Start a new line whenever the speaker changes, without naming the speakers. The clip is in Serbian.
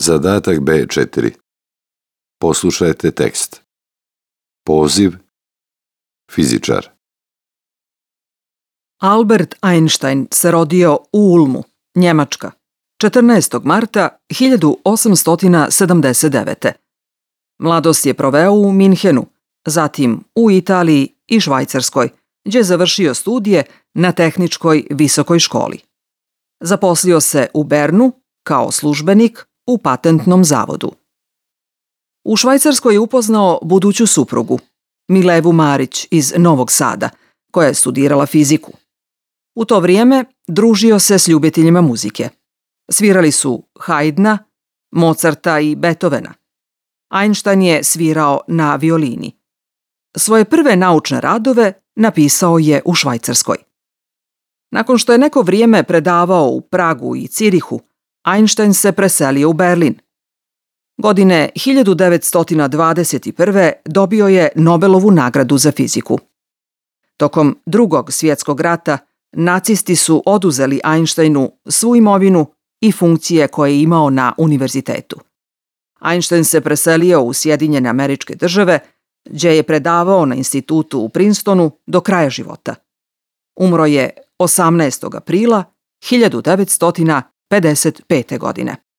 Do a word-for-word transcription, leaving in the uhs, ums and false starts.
Zadatak B četiri. Poslušajte tekst. Poziv. Fizičar.
Albert Einstein se rodio u Ulmu, Njemačka, četrnaestog marta hiljadu osamsto sedamdeset devete. Mladost je proveo u Minhenu, zatim u Italiji i Švajcarskoj, gdje je završio studije na tehničkoj visokoj školi. Zaposlio se u Bernu kao službenik u patentnom zavodu. U Švajcarskoj je upoznao buduću suprugu, Milevu Marić iz Novog Sada, koja je studirala fiziku. U to vrijeme družio se s ljubiteljima muzike. Svirali su Haydna, Mozarta i Beethovena. Einstein je svirao na violini. Svoje prve naučne radove napisao je u Švajcarskoj. Nakon što je neko vrijeme predavao u Pragu i Cirihu, Einstein se preselio u Berlin. Godine hiljadu devetsto dvadeset prve. dobio je Nobelovu nagradu za fiziku. Tokom Drugog svjetskog rata nacisti su oduzeli Einsteinu svu imovinu i funkcije koje je imao na univerzitetu. Einstein se preselio u Sjedinjene Američke Države, gdje je predavao na institutu u Princetonu do kraja života. Umro je osamnaestog aprila hiljadu devetsto pedeset pete. godine.